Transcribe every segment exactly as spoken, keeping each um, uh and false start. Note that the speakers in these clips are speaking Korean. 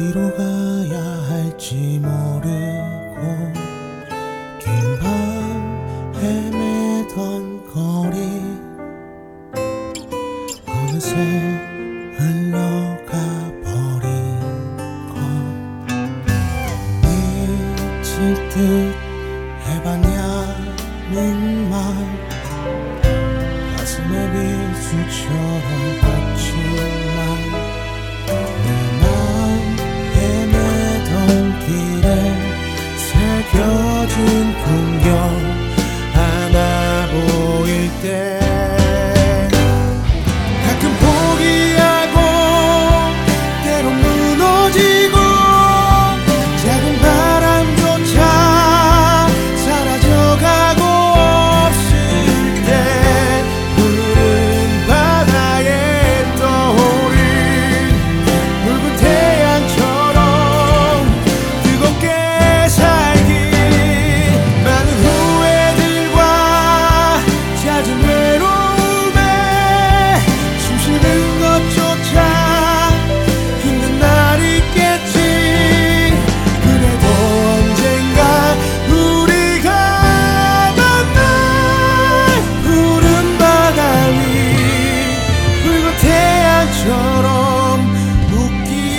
어디로 가야 할지 모르고 긴 밤 헤매던 거리 어느새 흘러가 버린 것 미칠 듯 해봤냐는 말 가슴에 비수처럼 꽂히만 내 맘 헤매던 길에 새겨진 풍경 하나 보일 때 가끔 포기하고 때로 무너지고 작은 바람조차 사라져가고 없을 때 푸른 바다에 떠오른 붉은 태양처럼 뜨겁게 살기 많은 후회들과 잦은 외로움에 숨 쉬는 것조차 힘든 날 있겠지. 그래도 언젠가 우리가 만날 푸른 바다 위 붉은 태양처럼 웃기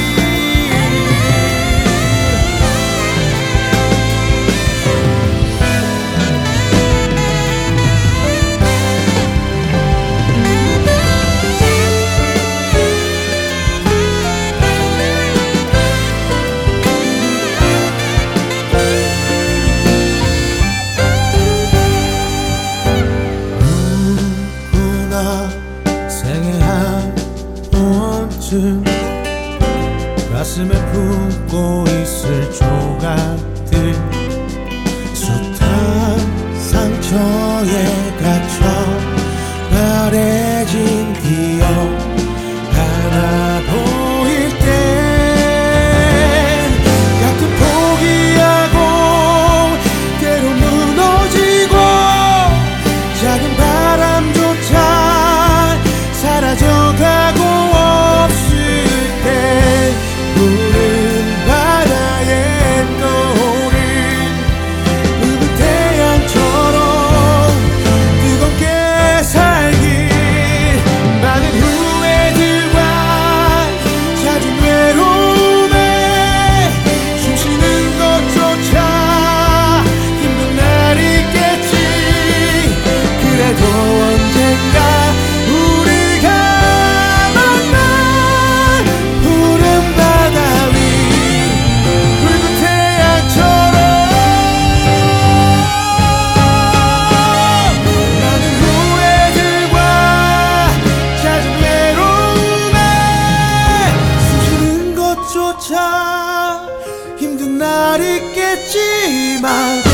누구나 생애 한 번쯤 가슴에 품고 있을 조각들 숱한 상처에 갇혀 바래진 기억 하나 보일 때 가끔 포기하고 때로 무너지고 작은 바람조차 사라져가고 없을 때 푸른 바다에 떠오른 붉은 태양처럼 뜨겁게 살기 많은 후회들과 잦은 외로움에 숨 쉬는 것조차 힘든 날 있겠지. 그래도 언젠가 우리가 만날 푸른 바다 위 붉은 태양처럼 많은 후회들과 잦은 외로움에 숨 쉬는 것조차 힘든 날 있겠지만